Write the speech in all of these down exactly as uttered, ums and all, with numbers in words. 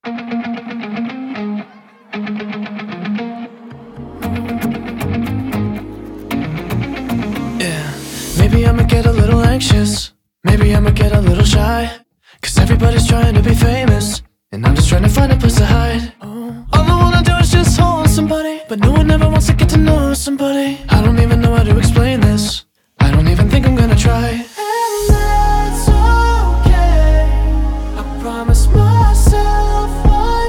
Yeah, maybe I'ma get a little anxious. Maybe I'ma get a little shy. Cause everybody's trying to be famous, and I'm just trying to find a place to hide. All I wanna do is just hold somebody, but no one ever wants to get to know somebody. I don't even know how to explain this. I don't even think I'm gonna try. And that's okay. I promise myself one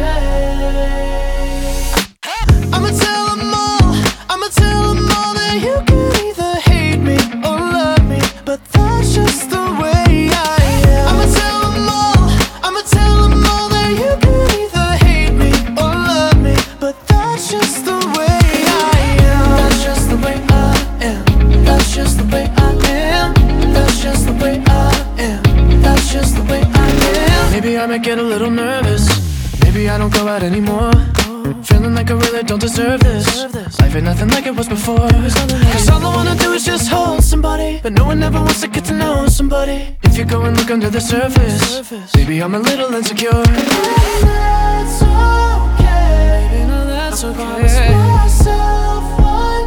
day I'ma tell them all, I'ma tell them all that you can either hate me or love me, but that's just the way I am. I'ma tell them all, I'ma tell them all that you can either hate me or love me, but that's just the way I am. That's just the way I am. That's just the way I am. That's just the way I am. That's just the way I am. Maybe I might get a little nervous. Maybe I don't go out anymore. Feeling like I really don't deserve this. Life ain't nothing like it was before. Cause all I wanna do is just hold somebody, but no one ever wants to get to know somebody. If you go and look under the surface, maybe I'm a little insecure. That's okay. Baby, no, that's okay. I promise myself one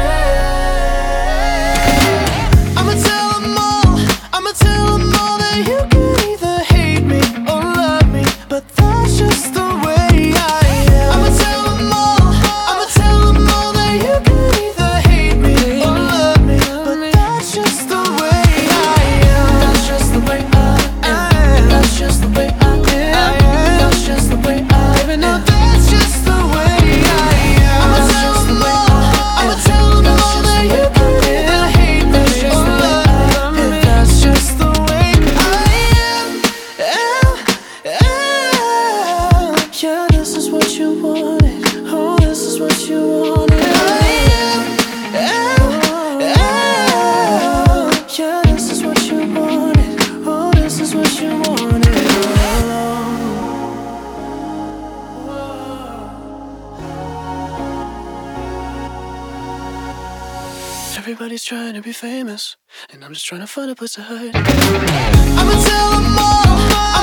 day I'ma tell them all, I'ma tell them all that you can either hate me or love me, but that's just the way I am. I'ma tell them all, I'ma tell them all that you can either hate me or love me, but that's just the way I am. That's just the way I am. That's just the way I am. That's just the way I am. No, that's just the way I am. I'ma tell them all, I'ma tell them all that you can either hate me or love me, but that's just the way I am. am, am. Yeah, this is what you wanted. Oh, this is what you wanted. I am, am, am. Yeah, this is what you wanted. Oh, this is what you wanted. Everybody's trying to be famous, and I'm just trying to find a place to hide. I'ma tell them all,